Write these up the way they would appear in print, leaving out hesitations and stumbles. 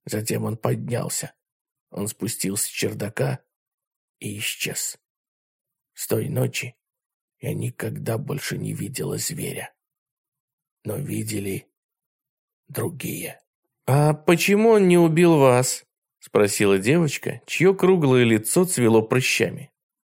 Затем он поднялся. Он спустился с чердака и исчез. С той ночи я никогда больше не видела зверя. Но видели другие. «А почему он не убил вас?» — спросила девочка, чье круглое лицо цвело прыщами.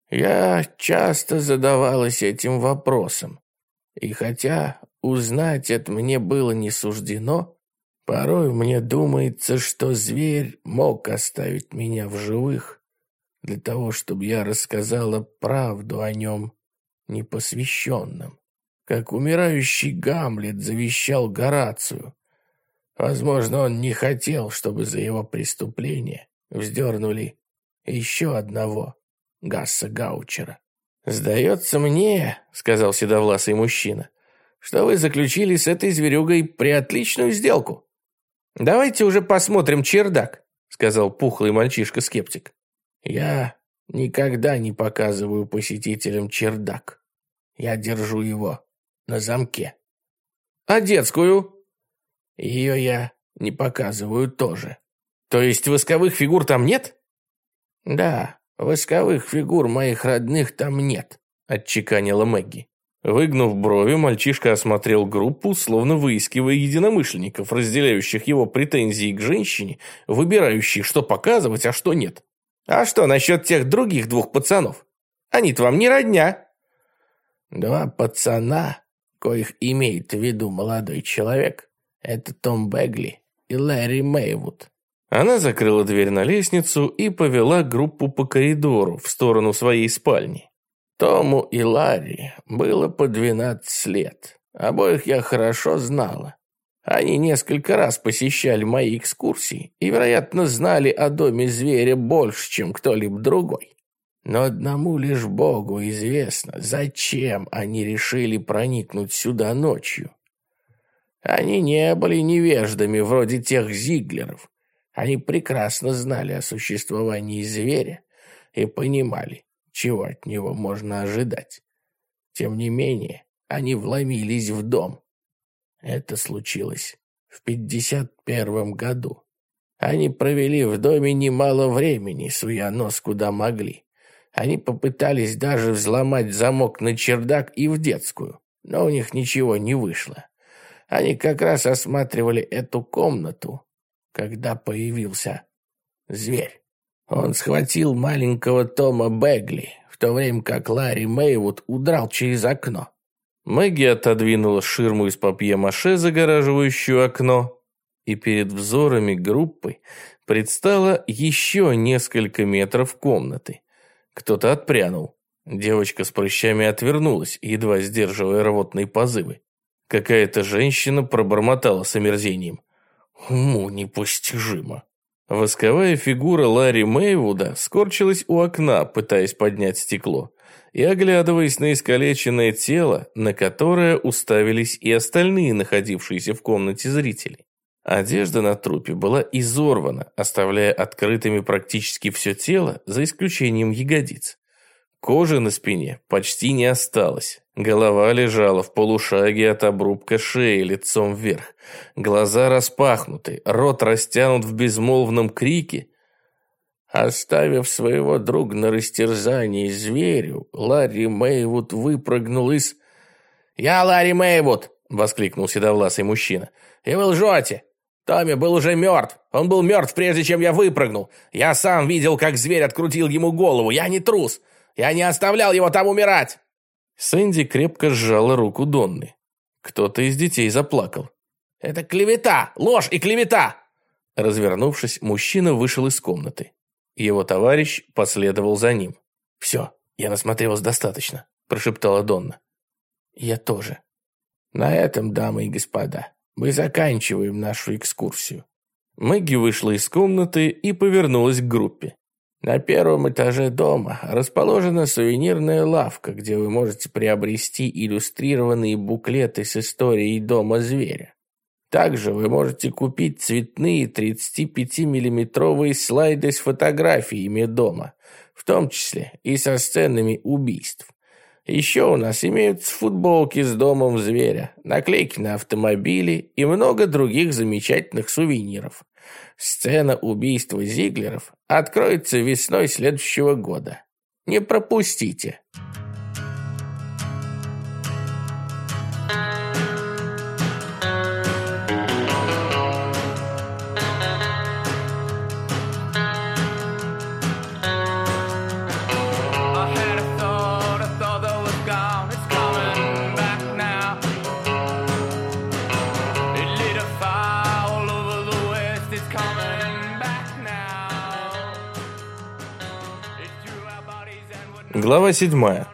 Я часто задавалась этим вопросом. И хотя узнать это мне было не суждено, порой мне думается, что зверь мог оставить меня в живых для того, чтобы я рассказала правду о нем непосвященным, как умирающий Гамлет завещал Горацию. Возможно, он не хотел, чтобы за его преступление вздернули еще одного Гасса Гаучера. «Сдается мне, — сказал седовласый мужчина, — что вы заключили с этой зверюгой приотличную сделку. Давайте уже посмотрим чердак, — сказал пухлый мальчишка-скептик. Я никогда не показываю посетителям чердак. Я держу его на замке. А детскую? Ее я не показываю тоже. То есть восковых фигур там нет? Да, восковых фигур моих родных там нет, отчеканила Мэгги. Выгнув брови, мальчишка осмотрел группу, словно выискивая единомышленников, разделяющих его претензии к женщине, выбирающей, что показывать, а что нет. А что насчет тех других двух пацанов? Они-то вам не родня. Два пацана, коих имеет в виду молодой человек, это Том Бегли и Ларри Мэйвуд. Она закрыла дверь на лестницу и повела группу по коридору в сторону своей спальни. Тому и Ларри было по 12 лет. Обоих я хорошо знала. Они несколько раз посещали мои экскурсии и, вероятно, знали о доме зверя больше, чем кто-либо другой. Но одному лишь Богу известно, зачем они решили проникнуть сюда ночью. Они не были невеждами вроде тех Зиглеров. Они прекрасно знали о существовании зверя и понимали, чего от него можно ожидать. Тем не менее, они вломились в дом. Это случилось в 51 году. Они провели в доме немало времени, суя нос куда могли. Они попытались даже взломать замок на чердак и в детскую, но у них ничего не вышло. Они как раз осматривали эту комнату, когда появился зверь. Он схватил маленького Тома Бегли, в то время как Ларри Мэйвуд удрал через окно. Мэгги отодвинула ширму из папье-маше, загораживающую окно, и перед взорами группы предстало еще несколько метров комнаты. Кто-то отпрянул. Девочка с прыщами отвернулась, едва сдерживая рвотные позывы. Какая-то женщина пробормотала с омерзением. «Уму непостижимо». Восковая фигура Ларри Мэйвуда скорчилась у окна, пытаясь поднять стекло, и оглядываясь на искалеченное тело, на которое уставились и остальные находившиеся в комнате зрители. Одежда на трупе была изорвана, оставляя открытыми практически все тело, за исключением ягодиц. Кожи на спине почти не осталось. Голова лежала в полушаге от обрубка шеи лицом вверх. Глаза распахнуты, рот растянут в безмолвном крике. Оставив своего друга на растерзании зверю, Ларри Мэйвуд выпрыгнул из... «Я Ларри Мэйвуд!» — воскликнул седовласый мужчина. «И вы лжете! Томми был уже мертв! Он был мертв, прежде чем я выпрыгнул! Я сам видел, как зверь открутил ему голову! Я не трус! Я не оставлял его там умирать!» Сэнди крепко сжала руку Донны. Кто-то из детей заплакал. «Это клевета! Ложь и клевета!» Развернувшись, мужчина вышел из комнаты. Его товарищ последовал за ним. «Все, я насмотрелась достаточно», – прошептала Донна. «Я тоже». «На этом, дамы и господа, мы заканчиваем нашу экскурсию». Мэгги вышла из комнаты и повернулась к группе. На первом этаже дома расположена сувенирная лавка, где вы можете приобрести иллюстрированные буклеты с историей дома зверя. Также вы можете купить цветные 35-миллиметровые слайды с фотографиями дома, в том числе и со сценами убийств. Еще у нас имеются футболки с домом зверя, наклейки на автомобили и много других замечательных сувениров. Сцена убийства Зиглеров откроется весной следующего года. Не пропустите. Глава 7.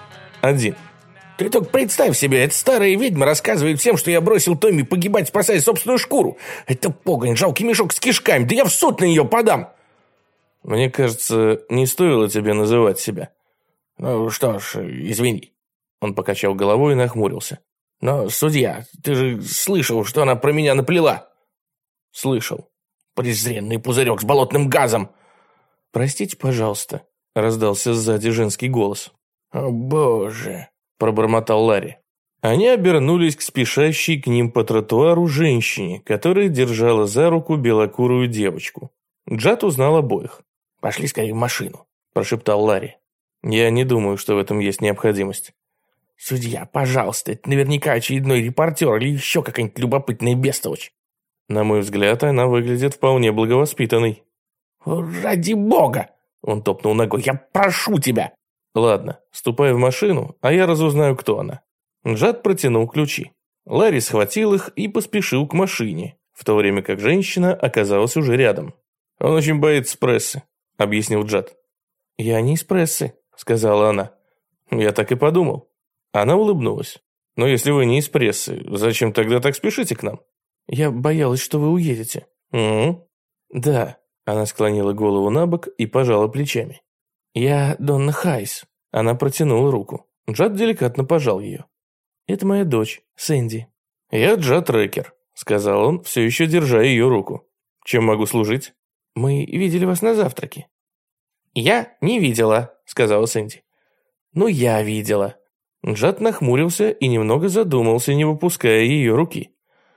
1. Ты только представь себе, эта старая ведьма рассказывает всем, что я бросил Томми погибать, спасая собственную шкуру. Это погонь, жалкий мешок с кишками, да я в суд на нее подам. Мне кажется, не стоило тебе называть себя. Ну что ж, извини. Он покачал головой и нахмурился. Но, судья, ты же слышал, что она про меня наплела? Слышал. Презренный пузырек с болотным газом. Простите, пожалуйста. Раздался сзади женский голос. «О, боже!» – пробормотал Ларри. Они обернулись к спешащей к ним по тротуару женщине, которая держала за руку белокурую девочку. Джад узнал обоих. «Пошли скорее в машину», – прошептал Ларри. «Я не думаю, что в этом есть необходимость». «Судья, пожалуйста, это наверняка очередной репортер или еще какая-нибудь любопытная бестолочь». На мой взгляд, она выглядит вполне благовоспитанной. «Ради бога!» Он топнул ногой. «Я прошу тебя!» «Ладно, ступай в машину, а я разузнаю, кто она». Джад протянул ключи. Ларри схватил их и поспешил к машине, в то время как женщина оказалась уже рядом. «Он очень боится прессы», — объяснил Джад. «Я не из прессы», — сказала она. «Я так и подумал». Она улыбнулась. «Но если вы не из прессы, зачем тогда так спешите к нам?» «Я боялась, что вы уедете». «Угу». «Да». Она склонила голову на бок и пожала плечами. «Я Донна Хайс». Она протянула руку. Джад деликатно пожал ее. «Это моя дочь, Сэнди». «Я Джад Рекер», — сказал он, все еще держа ее руку. «Чем могу служить?» «Мы видели вас на завтраке». «Я не видела», — сказала Сэнди. «Ну, я видела». Джад нахмурился и немного задумался, не выпуская ее руки.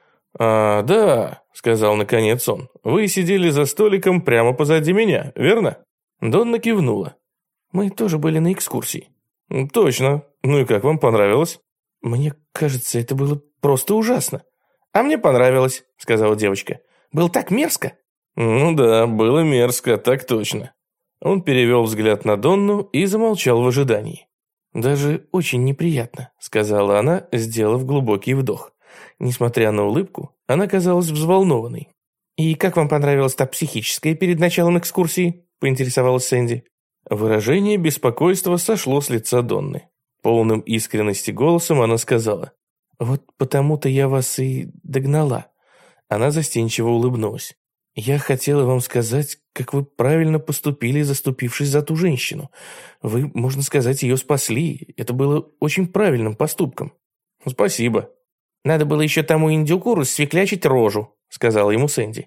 «А, да», — сказал наконец он, — «вы сидели за столиком прямо позади меня, верно?» Донна кивнула. «Мы тоже были на экскурсии». «Точно. Ну и как вам понравилось?» «Мне кажется, это было просто ужасно». «А мне понравилось», — сказала девочка. «Было так мерзко». «Ну да, было мерзко, так точно». Он перевел взгляд на Донну и замолчал в ожидании. «Даже очень неприятно», — сказала она, сделав глубокий вдох. Несмотря на улыбку, она казалась взволнованной. «И как вам понравилась та психическая перед началом экскурсии?» – поинтересовалась Сэнди. Выражение беспокойства сошло с лица Донны. Полным искренности голосом она сказала. «Вот потому-то я вас и догнала». Она застенчиво улыбнулась. «Я хотела вам сказать, как вы правильно поступили, заступившись за ту женщину. Вы, можно сказать, ее спасли. Это было очень правильным поступком». «Спасибо». «Надо было еще тому индюку рассвеклячить рожу», — сказала ему Сэнди.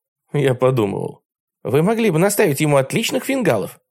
Я подумывал. «Вы могли бы наставить ему отличных фингалов».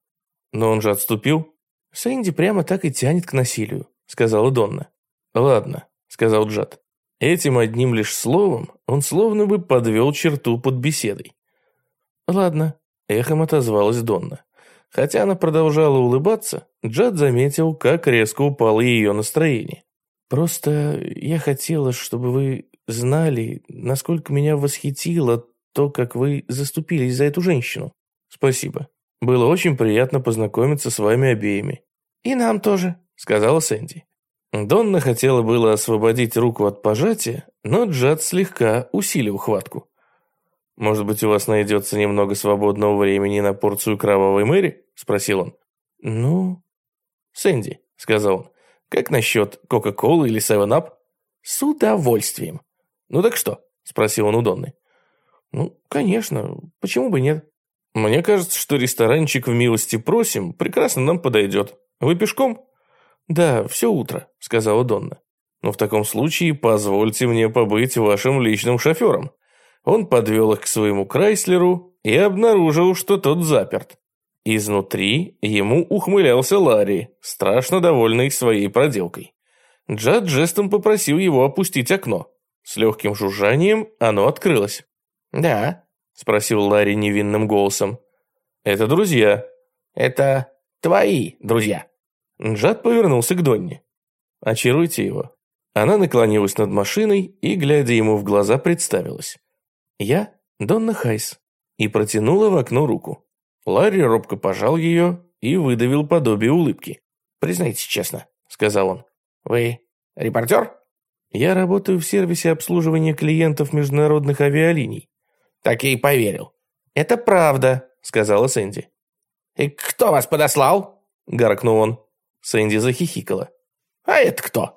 «Но он же отступил». «Сэнди прямо так и тянет к насилию», — сказала Донна. «Ладно», — сказал Джад. Этим одним лишь словом он словно бы подвел черту под беседой. «Ладно», — эхом отозвалась Донна. Хотя она продолжала улыбаться, Джад заметил, как резко упало ее настроение. «Просто я хотела, чтобы вы знали, насколько меня восхитило то, как вы заступились за эту женщину». «Спасибо. Было очень приятно познакомиться с вами обеими». «И нам тоже», — сказала Сэнди. Донна хотела было освободить руку от пожатия, но Джад слегка усилил хватку. «Может быть, у вас найдется немного свободного времени на порцию кровавой Мэри?» – спросил он. «Ну...» «Сэнди», – сказал он. «Как насчет Кока-Колы или 7-Up?» «С удовольствием». «Ну так что?» – спросил он у Донны. «Ну, конечно. Почему бы нет?» «Мне кажется, что ресторанчик в милости просим прекрасно нам подойдет. Вы пешком?» «Да, все утро», – сказала Донна. «Ну, в таком случае позвольте мне побыть вашим личным шофером». Он подвел их к своему Крайслеру и обнаружил, что тот заперт. Изнутри ему ухмылялся Ларри, страшно довольный своей проделкой. Джад жестом попросил его опустить окно. С легким жужжанием оно открылось. «Да», спросил Ларри невинным голосом. «Это друзья». «Это твои друзья». Джад повернулся к Донне. «Очаруйте его». Она наклонилась над машиной и, глядя ему в глаза, представилась. «Я Донна Хайс» и протянула в окно руку. Ларри робко пожал ее и выдавил подобие улыбки. «Признайтесь честно», — сказал он. «Вы репортер?» «Я работаю в сервисе обслуживания клиентов международных авиалиний». «Так я и поверил». «Это правда», — сказала Сэнди. «И кто вас подослал?» — гаркнул он. Сэнди захихикала. «А это кто?»